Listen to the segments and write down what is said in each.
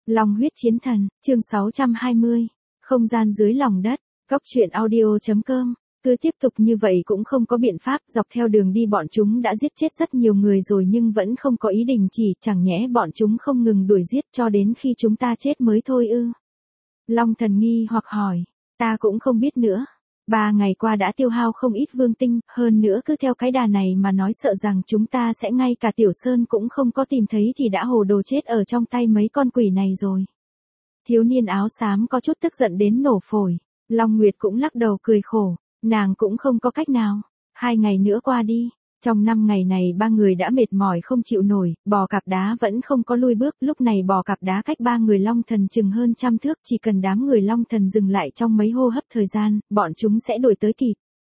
Long huyết chiến thần, chương 620, không gian dưới lòng đất, góc truyện audio.com. Cứ tiếp tục như vậy cũng không có biện pháp, dọc theo đường đi bọn chúng đã giết chết rất nhiều người rồi nhưng vẫn không có ý đình chỉ, chẳng nhẽ bọn chúng không ngừng đuổi giết cho đến khi chúng ta chết mới thôi ư? Long thần nghi hoặc hỏi, ta cũng không biết nữa. 3 ngày qua đã tiêu hao không ít vương tinh, hơn nữa cứ theo cái đà này mà nói sợ rằng chúng ta sẽ ngay cả Tiểu Sơn cũng không có tìm thấy thì đã hồ đồ chết ở trong tay mấy con quỷ này rồi. Thiếu niên áo xám có chút tức giận đến nổ phổi. Long Nguyệt cũng lắc đầu cười khổ, nàng cũng không có cách nào. 2 ngày nữa qua đi, trong 5 ngày này 3 người đã mệt mỏi không chịu nổi, bò cạp đá vẫn không có lui bước, lúc này bò cạp đá cách 3 người Long Thần chừng hơn 100 thước, chỉ cần đám người Long Thần dừng lại trong mấy hô hấp thời gian, bọn chúng sẽ đuổi tới kịp.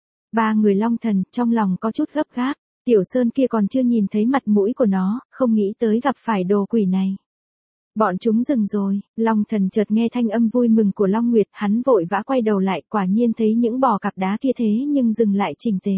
3 người Long Thần trong lòng có chút gấp gáp, Tiểu Sơn kia còn chưa nhìn thấy mặt mũi của nó, không nghĩ tới gặp phải đồ quỷ này. Bọn chúng dừng rồi, Long Thần chợt nghe thanh âm vui mừng của Long Nguyệt, hắn vội vã quay đầu lại, quả nhiên thấy những bò cạp đá kia thế nhưng dừng lại chỉnh tề.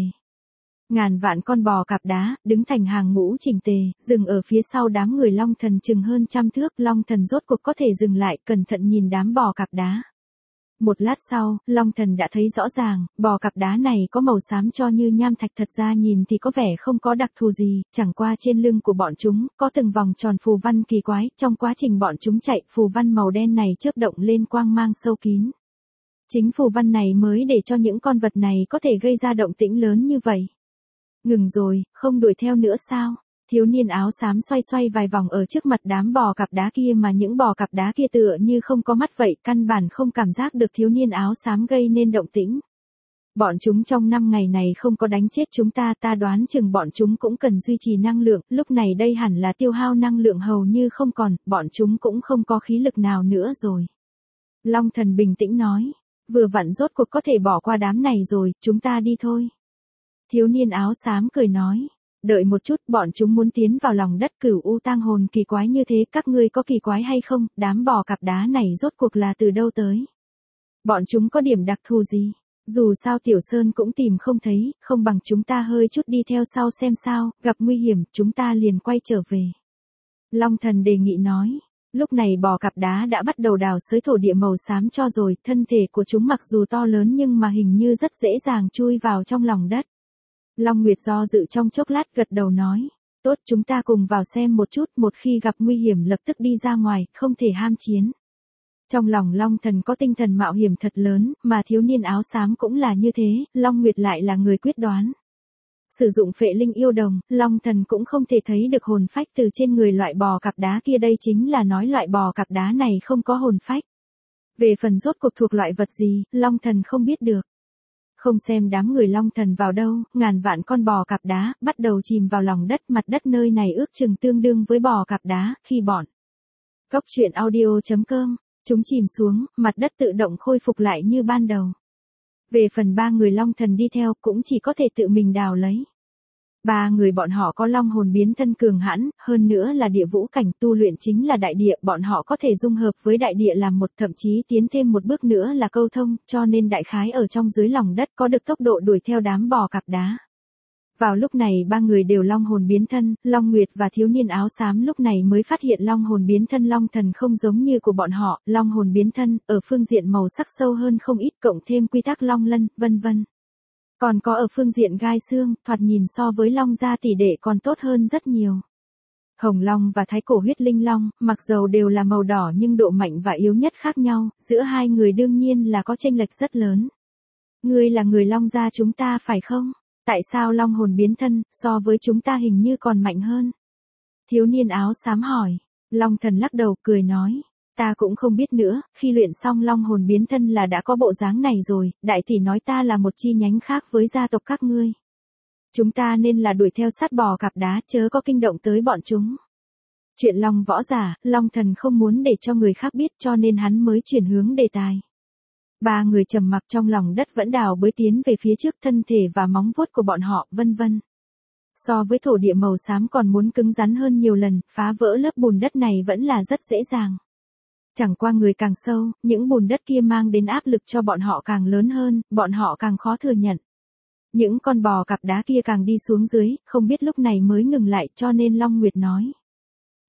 Ngàn vạn con bò cạp đá, đứng thành hàng ngũ chỉnh tề, dừng ở phía sau đám người Long Thần chừng hơn 100 thước, Long Thần rốt cuộc có thể dừng lại, cẩn thận nhìn đám bò cạp đá. Một lát sau, Long Thần đã thấy rõ ràng, bò cạp đá này có màu xám cho như nham thạch, thật ra nhìn thì có vẻ không có đặc thù gì, chẳng qua trên lưng của bọn chúng, có từng vòng tròn phù văn kỳ quái, trong quá trình bọn chúng chạy, phù văn màu đen này chớp động lên quang mang sâu kín. Chính phù văn này mới để cho những con vật này có thể gây ra động tĩnh lớn như vậy. Ngừng rồi, không đuổi theo nữa sao? Thiếu niên áo xám xoay xoay vài vòng ở trước mặt đám bò cạp đá kia mà những bò cạp đá kia tựa như không có mắt vậy, căn bản không cảm giác được thiếu niên áo xám gây nên động tĩnh. Bọn chúng trong 5 ngày này không có đánh chết chúng ta đoán chừng bọn chúng cũng cần duy trì năng lượng, lúc này đây hẳn là tiêu hao năng lượng hầu như không còn, bọn chúng cũng không có khí lực nào nữa rồi. Long Thần bình tĩnh nói, vừa vặn rốt cuộc có thể bỏ qua đám này rồi, chúng ta đi thôi. Thiếu niên áo xám cười nói, đợi một chút, bọn chúng muốn tiến vào lòng đất Cửu U tang hồn kỳ quái như thế, các ngươi có kỳ quái hay không, đám bò cạp đá này rốt cuộc là từ đâu tới? Bọn chúng có điểm đặc thù gì? Dù sao Tiểu Sơn cũng tìm không thấy, không bằng chúng ta hơi chút đi theo sau xem sao, gặp nguy hiểm, chúng ta liền quay trở về. Long Thần đề nghị nói. Lúc này bò cạp đá đã bắt đầu đào xới thổ địa màu xám cho rồi, thân thể của chúng mặc dù to lớn nhưng mà hình như rất dễ dàng chui vào trong lòng đất. Long Nguyệt do dự trong chốc lát gật đầu nói, tốt, chúng ta cùng vào xem một chút, một khi gặp nguy hiểm lập tức đi ra ngoài, không thể ham chiến. Trong lòng Long Thần có tinh thần mạo hiểm thật lớn, mà thiếu niên áo xám cũng là như thế, Long Nguyệt lại là người quyết đoán. Sử dụng phệ linh yêu đồng, Long Thần cũng không thể thấy được hồn phách từ trên người loại bò cạp đá kia, đây chính là nói loại bò cạp đá này không có hồn phách. Về phần rốt cuộc thuộc loại vật gì, Long Thần không biết được. Không xem đám người Long Thần vào đâu, ngàn vạn con bò cạp đá bắt đầu chìm vào lòng đất, mặt đất nơi này ước chừng tương đương với bò cạp đá, khi bọn góc truyện audio.com, chúng chìm xuống, mặt đất tự động khôi phục lại như ban đầu. Về phần 3 người Long Thần đi theo cũng chỉ có thể tự mình đào lấy. 3 người bọn họ có long hồn biến thân cường hãn, hơn nữa là địa vũ cảnh, tu luyện chính là đại địa, bọn họ có thể dung hợp với đại địa làm một, thậm chí tiến thêm một bước nữa là câu thông, cho nên đại khái ở trong dưới lòng đất có được tốc độ đuổi theo đám bò cạp đá. Vào lúc này 3 người đều long hồn biến thân, Long Nguyệt và thiếu niên áo xám lúc này mới phát hiện long hồn biến thân Long Thần không giống như của bọn họ, long hồn biến thân, ở phương diện màu sắc sâu hơn không ít, cộng thêm quy tắc long lân, vân vân. Còn có ở phương diện gai xương, thoạt nhìn so với long gia tỷ đệ còn tốt hơn rất nhiều. Hồng Long và Thái Cổ huyết linh long, mặc dầu đều là màu đỏ nhưng độ mạnh và yếu nhất khác nhau, giữa hai người đương nhiên là có chênh lệch rất lớn. Ngươi là người long gia chúng ta phải không? Tại sao long hồn biến thân, so với chúng ta hình như còn mạnh hơn? Thiếu niên áo xám hỏi. Long Thần lắc đầu cười nói. Ta cũng không biết nữa, khi luyện xong long hồn biến thân là đã có bộ dáng này rồi, đại tỷ nói ta là một chi nhánh khác với gia tộc các ngươi. Chúng ta nên là đuổi theo sát bò cạp đá, chớ có kinh động tới bọn chúng. Chuyện long võ giả, Long Thần không muốn để cho người khác biết cho nên hắn mới chuyển hướng đề tài. 3 người trầm mặc trong lòng đất vẫn đào bới tiến về phía trước, thân thể và móng vuốt của bọn họ, vân vân. So với thổ địa màu xám còn muốn cứng rắn hơn nhiều lần, phá vỡ lớp bùn đất này vẫn là rất dễ dàng. Chẳng qua người càng sâu, những bùn đất kia mang đến áp lực cho bọn họ càng lớn hơn, bọn họ càng khó thừa nhận. Những con bò cạp đá kia càng đi xuống dưới, không biết lúc này mới ngừng lại cho nên Long Nguyệt nói.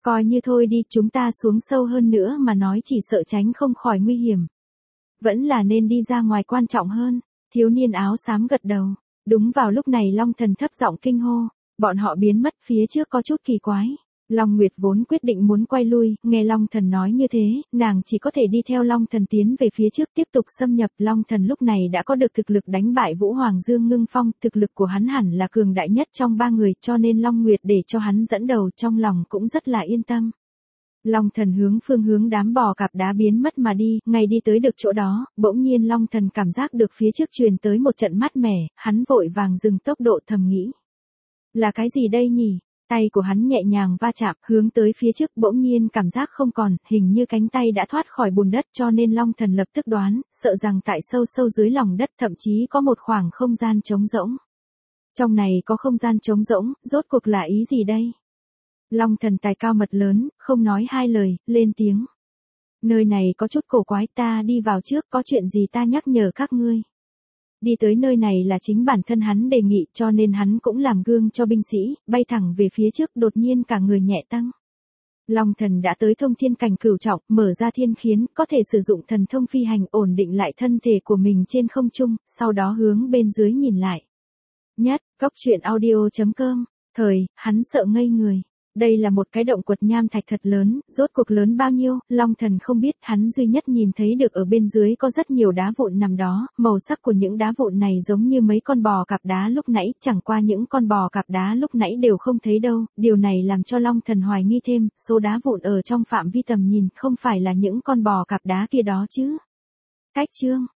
Coi như thôi đi, chúng ta xuống sâu hơn nữa mà nói chỉ sợ tránh không khỏi nguy hiểm. Vẫn là nên đi ra ngoài quan trọng hơn. Thiếu niên áo xám gật đầu. Đúng vào lúc này Long Thần thấp giọng kinh hô. Bọn họ biến mất, phía trước có chút kỳ quái. Long Nguyệt vốn quyết định muốn quay lui, nghe Long Thần nói như thế, nàng chỉ có thể đi theo Long Thần tiến về phía trước tiếp tục xâm nhập. Long Thần lúc này đã có được thực lực đánh bại Vũ Hoàng Dương Ngưng Phong, thực lực của hắn hẳn là cường đại nhất trong ba người, cho nên Long Nguyệt để cho hắn dẫn đầu trong lòng cũng rất là yên tâm. Long Thần hướng phương hướng đám bò cạp đá biến mất mà đi, ngay đi tới được chỗ đó, bỗng nhiên Long Thần cảm giác được phía trước truyền tới một trận mát mẻ, hắn vội vàng dừng tốc độ thầm nghĩ. Là cái gì đây nhỉ? Tay của hắn nhẹ nhàng va chạm, hướng tới phía trước, bỗng nhiên cảm giác không còn, hình như cánh tay đã thoát khỏi bùn đất, cho nên Long Thần lập tức đoán, sợ rằng tại sâu sâu dưới lòng đất thậm chí có một khoảng không gian trống rỗng. Trong này có không gian trống rỗng, rốt cuộc là ý gì đây? Long Thần tài cao mật lớn, không nói hai lời, lên tiếng. Nơi này có chút cổ quái, ta đi vào trước, có chuyện gì ta nhắc nhở các ngươi. Đi tới nơi này là chính bản thân hắn đề nghị, cho nên hắn cũng làm gương cho binh sĩ, bay thẳng về phía trước, đột nhiên cả người nhẹ tăng. Long Thần đã tới thông thiên cảnh cửu trọng, mở ra thiên khiến, có thể sử dụng thần thông phi hành ổn định lại thân thể của mình trên không trung, sau đó hướng bên dưới nhìn lại. Nhất, goctruyện.audio.com, thời, hắn sợ ngây người. Đây là một cái động quật nham thạch thật lớn, rốt cuộc lớn bao nhiêu, Long Thần không biết, hắn duy nhất nhìn thấy được ở bên dưới có rất nhiều đá vụn nằm đó, màu sắc của những đá vụn này giống như mấy con bò cạp đá lúc nãy, chẳng qua những con bò cạp đá lúc nãy đều không thấy đâu, điều này làm cho Long Thần hoài nghi thêm, số đá vụn ở trong phạm vi tầm nhìn không phải là những con bò cạp đá kia đó chứ. Cách chương